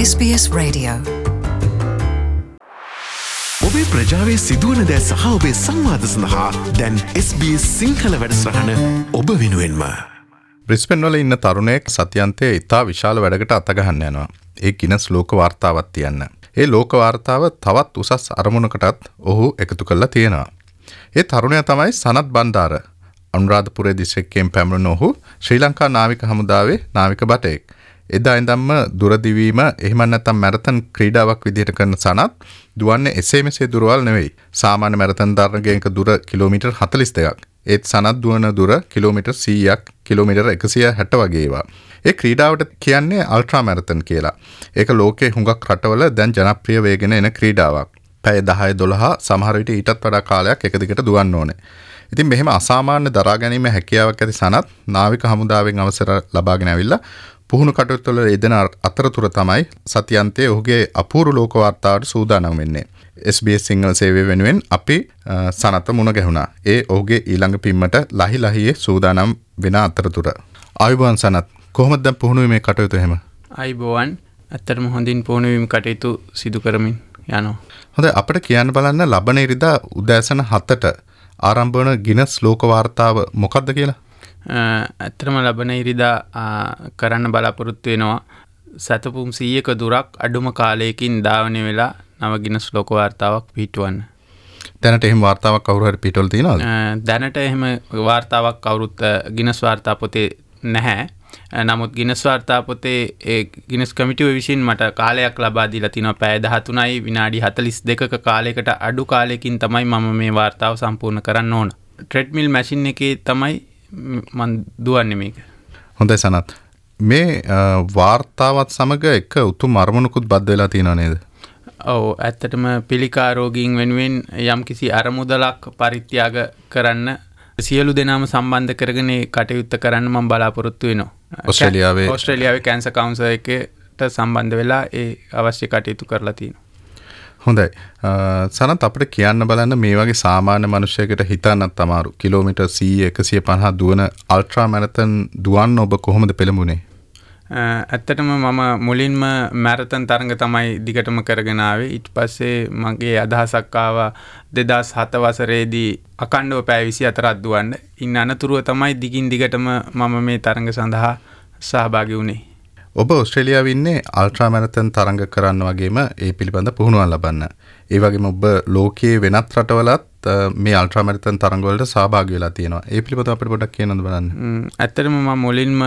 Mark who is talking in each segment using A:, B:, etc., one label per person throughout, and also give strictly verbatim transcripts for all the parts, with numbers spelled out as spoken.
A: S B S Radio.
B: ඔබේ ප්‍රජාවේ සිදුවන දෑ සහ ඔබේ සංවාද සඳහා දැන් S B S සිංහල වැඩසටහන ඔබ වෙනුවෙන්ම.
C: බ්‍රිස්බේන් වල ඉන්න තරුණයෙක් සතියන්තයේ ඉතා විශාල වැඩකට අතගහන්න යනවා. ඒ ගිනස් ලෝක වාර්තාවක් තියන්න. ඒ ලෝක වාර්තාව තවත් උසස් අරමුණකටත් ඔහු එකතු කරලා තියෙනවා. ඒ තරුණයා තමයි සනත් බණ්ඩාර. අනුරාධපුර දිස්ත්‍රික්කයෙන් පැමිණුණු ඔහු ශ්‍රී ලංකා නාවික හමුදාවේ නාවික භටයෙක්. එදා ඉඳන්ම දුරදිවීම එහෙම නැත්නම් මැරතන් ක්‍රීඩාවක් විදිහට කරන සනත් දුවන්නේ එසේ මෙසේ දුරවල් නෙවෙයි. සාමාන්‍ය මැරතන් තරගයක දුර කිලෝමීටර් හතළිස් දෙකක්. ඒත් සනත් දුවන දුර කිලෝමීටර් සීයක්, කිලෝමීටර් එකසිය හැට වගේ ඒවා. ඒ ක්‍රීඩාවට කියන්නේ අල්ට්‍රා මැරතන් කියලා. ඒක ලෝකේ හුඟක් රටවල දැන් ජනප්‍රිය වේගෙන එන ක්‍රීඩාවක්. පැය දහය දොළහ සමහර විට ඊටත් වඩා කාලයක් එක දිගට දුවන්න ඕනේ. ඉතින් මෙහෙම අසාමාන්‍ය දරා ගැනීම හැකියාවක් ඇති සනත් නාවික හමුදාවෙන් අවසර ලබාගෙන ඇවිල්ලා පුහුණු කටයුතු වල යෙදෙන අතරතුර තමයි සතියන්තයේ ඔහුගේ අපූර්ව ලෝක වාර්තාවට සූදානම් වෙන්නේ. S B S සිංහල සේවය වෙනුවෙන් අපි සනත මුණ ගැහුණා. ඒ ඔහුගේ ඊළඟ පිම්මට ලහි ලහියේ සූදානම් වෙන අතරතුර. ආයුබෝවන් සනත්, කොහොමද දැන් පුහුණු වීමේ කටයුතු එහෙම?
D: ආයුබෝවන්. ඇත්තටම හොඳින් පුහුණු වීම කටයුතු සිදු කරමින් යනවා.
C: හොඳයි, අපිට කියන්න බලන්න ලබන ඉරිදා උදෑසන හතට ආරම්භ වන ගිනස් ලෝක වාර්තාව මොකක්ද කියලා?
D: ඇත්තටම ලබන ඉරිදා කරන්න බලාපොරොත්තු වෙනවා සතපුම් සීයක දුරක් අඩුම කාලයකින් ධාවනය වෙලා නව ගිනස් ලෝක වාර්තාවක් පිහිටවන්න.
C: දැනට එහෙම වාර්තාවක් කවුරු හරි පිටවල තියෙනවද?
D: දැනට එහෙම වාර්තාවක් කවුරුත් ගිනස් වාර්තා පොතේ නැහැ. නමුත් ගිනස් වාර්තා පොතේ ඒ ගිනස් කමිටුව විසින් මට කාලයක් ලබා දීලා තිනවා. පැය දහතුනයි විනාඩි හතළිස් දෙකක කාලයකට අඩු කාලයකින් තමයි මම මේ වාර්තාව සම්පූර්ණ කරන්න ඕන. ට්‍රෙඩ්මිල් මැෂින් එකේ තමයි මන් දුවන්නේ මේක.
C: හොඳයි සනත්, මේ වාර්තාවත් සමග එක උතුම් අරමුණකුත් බද්ධ වෙලා තියෙනව නේද?
D: ඔව්, ඇත්තටම පිළිකා රෝගීන් වෙනුවෙන් යම්කිසි අරමුදලක් පරිත්‍යාග කරන්න සියලු දෙනාම සම්බන්ධ කරගෙන කටයුත්ත කරන්න මම බලාපොරොත්තු වෙනවා.
C: ඕස්ට්‍රේලියාවේ
D: ඕස්ට්‍රේලියාවේ කැන්සර් කවුන්සල් එකට සම්බන්ධ වෙලා ඒ අවශ්‍ය කටයුතු කරලා තියෙනවා.
C: හොඳයි. සනත්, අපිට කියන්න බලන්න මේ වගේ සාමාන්‍ය මිනිසෙකුට හිතන්නත් අමාරු කිලෝමීටර් සීය එකසිය පනහ දුවන අල්ට්‍රා මැරතන් දුවන්න ඔබ කොහොමද පෙළඹුණේ?
D: ඇත්තටම මම මුලින්ම මැරතන් තරඟ තමයි දිගටම කරගෙන ආවේ. ඊට පස්සේ මගේ අදහසක් ආවා දෙදාස් හත වසරේදී අකණ්ඩව පැය විසි හතරක් දුවන්න. ඉන්න අනතුරුව තමයි දිගින් දිගටම මම මේ තරඟ සඳහා සහභාගී වුණේ.
C: ඔබ ඕස්ට්‍රේලියාවේ ඉන්නේ අල්ට්‍රා මැරතන් තරඟ කරන්න වගේම ඒ පිළිබඳ පුහුණුවක් ලබන්න. ඒ වගේම ඔබ ලෝකයේ වෙනත් රටවලත් මේ අල්ට්‍රා මැරතන් තරඟ වලට සහභාගී වෙලා තියෙනවා. ඒ පිළිබඳව අපිට පොඩ්ඩක් කියන්නද බලන්න.
D: ඇත්තටම මම මුලින්ම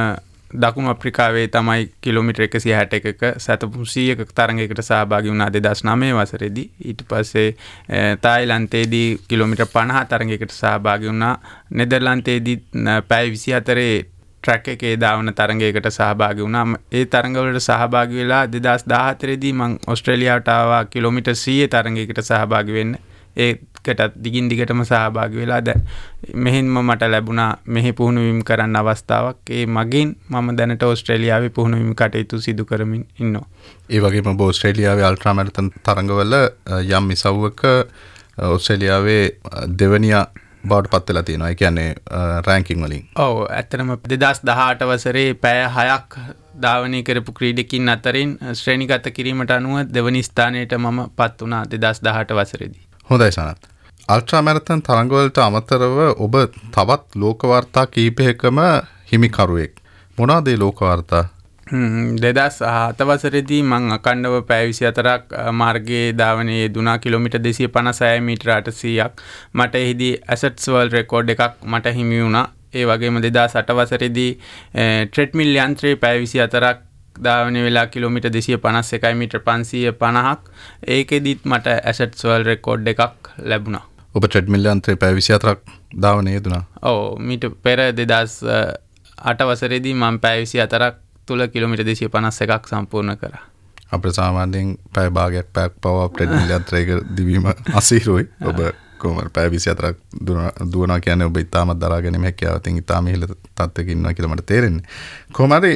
D: දකුණු අප්‍රිකාවේ තමයි කිලෝමීටර් එකසිය හැට එකක සතපුම් සීයක තරඟයකට සහභාගී වුණා දෙදාස් නවය වසරේදී. ඊට පස්සේ තායිලන්තයේදී කිලෝමීටර් පනහ තරඟයකට සහභාගී වුණා. නෙදර්ලන්තයේදී පැය විසි හතරේ ට්‍රැක් එකේ දාවන තරඟයකට සහභාගී වුණා. ඒ තරඟවලට සහභාගී වෙලා දෙදාස් දාහතරේදී මම ඕස්ට්‍රේලියාවට ආවා කිලෝමීටර් සීය තරඟයකට සහභාගී වෙන්න. ඒකට දිගින් දිගටම සහභාගී වෙලා දැන් මෙහෙන්ම මට ලැබුණා මෙහි පුහුණු වීම කරන්න අවස්ථාවක්. ඒ මගින් මම දැනට ඕස්ට්‍රේලියාවේ පුහුණු වීම කටයුතු සිදු කරමින් ඉන්නවා.
C: ඒ වගේම ඔබ ඕස්ට්‍රේලියාවේ අල්ට්‍රා මැරතන් තරඟවල යම් ඉසව්වක ඕස්ට්‍රේලියාවේ දෙවනියා බවට පත් වෙලා තියෙනවා. ඒ කියන්නේ රෑන්කින් වලින්.
D: ඔව්, ඇත්තටම දෙදාස් දහඅට වසරේ පැය හයක් ධාවනය කරපු ක්‍රීඩකින් අතරින් ශ්‍රේණිගත කිරීමට අනුව දෙවනි ස්ථානයට මම පත් වුණා දෙදාස් දහඅට වසරේදී.
C: හොඳයි සනත්. අල්ට්‍රා මැරතන් තරඟවලට අමතරව ඔබ තවත් ලෝක වාර්තා කීපයකම හිමිකරුවෙක්. මොනවාද ඒ ලෝක වාර්තා?
D: දෙදාස් හත වසරේදී මම අකණ්ඩව පැය විසි හතරක් මාර්ගයේ ධාවනයේ යෙදුණා. කිලෝමීටර් දෙසිය පනසය මීටර අටසීයක්. මට එහිදී ඇසට්ස් වර්ල්ඩ් රෙකෝඩ් එකක් මට හිමි වුණා. ඒ වගේම දෙදාස් අට වසරේදී ට්‍රෙඩ්මිල් යන්ත්‍රයේ පැය විසි හතරක් ධාවනය වෙලා කිලෝමීටර් දෙසිය පනස් එකයි මීටර පන්සීය පනහක්. ඒකෙදිත් මට ඇසට්ස් වර්ල්ඩ් රෙකෝඩ් එකක් ලැබුණා.
C: ඔබ ට්‍රෙඩ්මිල් යන්ත්‍රයේ පැය විසි හතරක් ධාවනය යෙදුණා?
D: ඔව්, මීට පෙර දෙදාස් අට වසරේදී මම පැය විසි හතරක් තුල කිලෝමීටර් දෙසිය පනස් එකක් සම්පූර්ණ කරා.
C: අපේ සාමාන්‍යයෙන් පැය භාගයක් පැයක් පව ට්‍රෙඩ්මිල් යන්ත්‍රයක දිවීම අසීරුයි. ඔබ කොහොමද පැය විසි හතරක් දුවනවා කියන්නේ ඔබ ඉතාමත් දරා ගැනීම හැකියාවෙන් ඉතාම ඉහළ තත්ත්වයක ඉන්නවා කියලා මට තේරෙන්නේ. කොහොම හරි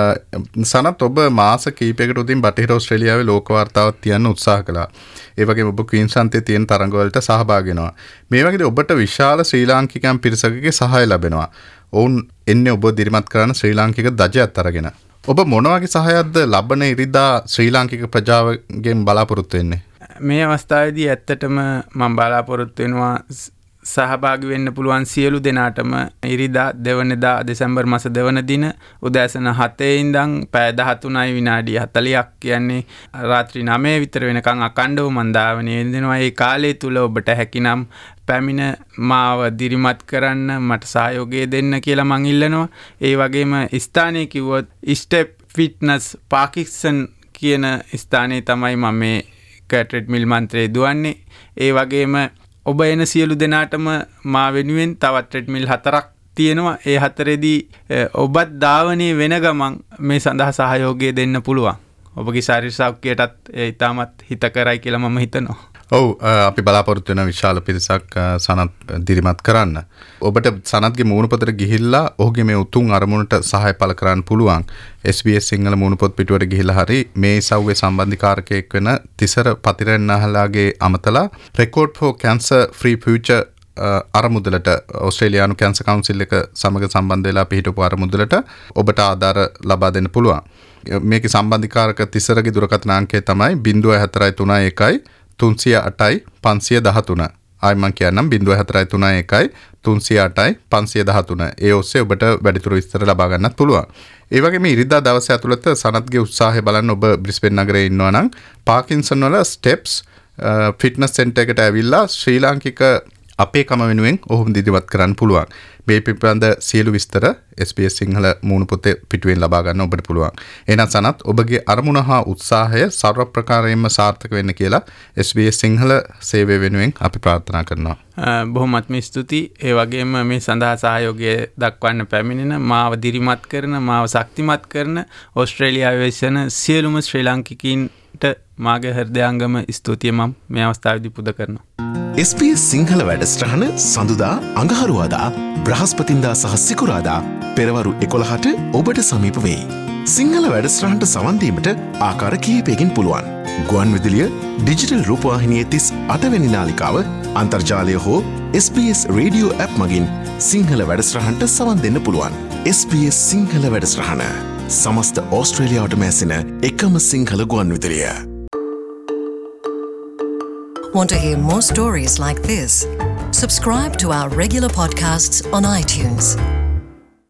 C: සනත්, ඔබ මාස කිහිපයකට උදින් බටහිර ඕස්ට්‍රේලියාවේ ලෝක වාර්තාවක් තියන්න උත්සාහ කළා. ඒ වගේම ඔබ ක්වීන්ස්ලන්තයේ තියෙන තරඟවලට සහභාගී වෙනවා. මේ වගේදී ඔබට විශාල ශ්‍රී ලාංකිකයන් පිරිසකගේ සහාය ලැබෙනවා. ඔවුන් එන්නේ ඔබ දිරිමත් කරන ශ්‍රී ලාංකික දජයත් අරගෙන. ඔබ මොන වගේ සහයක්ද ලබන ඉරිදා ශ්‍රී ලාංකික ප්‍රජාවගෙන් බලාපොරොත්තු වෙන්නේ?
D: මේ අවස්ථාවේදී ඇත්තටම මම බලාපොරොත්තු වෙනවා සහභාගී වෙන්න පුළුවන් සියලු දෙනාටම ඉරිදා දෙවනදා දෙසැම්බර් මාස දෙවන දින උදෑසන හතේ ඉඳන් පැය දහතුනයි විනාඩි හතළියක් කියන්නේ රාත්‍රී නවය විතර වෙනකන් අඛණ්ඩව මන් ධාවනය දෙනවා. ඒ කාලය තුල ඔබට හැකිනම් පැමිණ මාව දිරිමත් කරන්න මට සහයෝගය දෙන්න කියලා මං ඉල්ලනවා. ඒ වගේම ස්ථානයේ කිව්වොත් ස්ටෙප් ෆිට්නස් පාකිස්තන් කියන ස්ථානයේ තමයි මම මේ ට්‍රෙඩ්මිල් මන්ත්‍රය දුවන්නේ. ඒ වගේම ඔබ එන සියලු දෙනාටම මා වෙනුවෙන් තවත් ට්‍රෙඩ්මිල් හතරක් තියෙනවා. ඒ හතරේදී ඔබත් ධාවනයේ වෙන ගමන් මේ සඳහා සහයෝගය දෙන්න පුළුවන්. ඔබගේ ශාරීරික සෞඛ්‍යයටත් ඒ ඉතාමත් හිතකරයි කියලා මම හිතනවා.
C: ඔව් අපි බලාපොරොත්තු වෙන විශාල පිරිසක් සනත් දිරිමත් කරන්න. ඔබට සනත්ගේ මූණපතට ගිහිල්ලා ඔහුගේ මේ උතුම් අරමුණට සහාය පළ කරන්න පුළුවන්. S B S සිංහල මූණපොත් පිටුවට ගිහිල්ලා හරි මේ සව්වේ සම්බන්ධීකාරකයෙක් වෙන තිසර පතිරණහලාගේ අමතලා Record for Cancer Free Future අරමුදලට ඕස්ට්‍රේලියානු කැන්සර් කවුන්සිල් එක සමග සම්බන්ධ වෙලා පිහිටපු අරමුදලට ඔබට ආධාර ලබා දෙන්න පුළුවන්. මේකේ සම්බන්ධීකාරක තිසරගේ දුරකථන අංකය තමයි zero four three one one තුන්සිය අටයි පන්සිය දහතුන. ආයි මං කියන්නම් zero four three one one තුන්සිය අටයි පන්සිය දහතුන. ඒ ඔස්සේ ඔබට වැඩිදුර විස්තර ලබා ගන්නත් පුළුවන්. ඒ වගේම ඉරිදා දවසේ ඇතුළත සනත්ගේ උත්සාහය බලන්න ඔබ බ්‍රිස්බේන් නගරේ ඉන්නවා නම් පාකින්සන් වල ස්ටෙප්ස් ෆිට්නස් සෙන්ටර් එකට ඇවිල්ලා ශ්‍රී ලාංකික අපේ කම වෙනුවෙන් ඔහුම දිදිවත් කරන්න පුළුවන්. මේ පිළිබඳ සියලු විස්තර S B S සිංහල මූණපොතේ පිටුවෙන් ලබා ගන්න ඔබට පුළුවන්. එහෙනම් සනත් ඔබගේ අරමුණ හා උත්සාහය සර්ව ප්‍රකාරයෙන්ම සාර්ථක වෙන්න කියලා S B S සිංහල සේවය වෙනුවෙන් අපි ප්‍රාර්ථනා කරනවා.
D: බොහොමත්ම ස්තුතියි. ඒ වගේම මේ සඳහා සහයෝගය දක්වන්න පැමිණෙන මාව දිරිමත් කරන මාව ශක්තිමත් කරන ඕස්ට්‍රේලියාවේ වෙසෙන සියලුම ශ්‍රී ලාංකිකයින්ට මාගේ හෘදයාංගම ස්තුතිය මම මේ අවස්ථාවේදී පුද කරනවා.
B: S B S සිංහල වැඩසටහන සඳුදා අඟහරුවාදා බ්‍රහස්පතින්දා සහ සිකුරාදා පෙරවරු එකොළහට ඔබට සමීප වෙයි. සිංහල වැඩසටහනට සවන් දීමට ආකාර කිහිපයකින් පුළුවන්. ගුවන් විදුලිය ඩිජිටල් රූපවාහිනියේ තිස් අට වෙනි නාලිකාව අන්තර්ජාලය හෝ S B S radio app මගින් සිංහල වැඩසටහනට සවන් දෙන්න පුළුවන්. S B S සිංහල වැඩසටහන සමස්ත ඕස්ට්‍රේලියාවටම ඇසෙන එකම සිංහල ගුවන් විදුලිය.
A: Want to hear more stories like this? Subscribe to our regular podcasts on iTunes.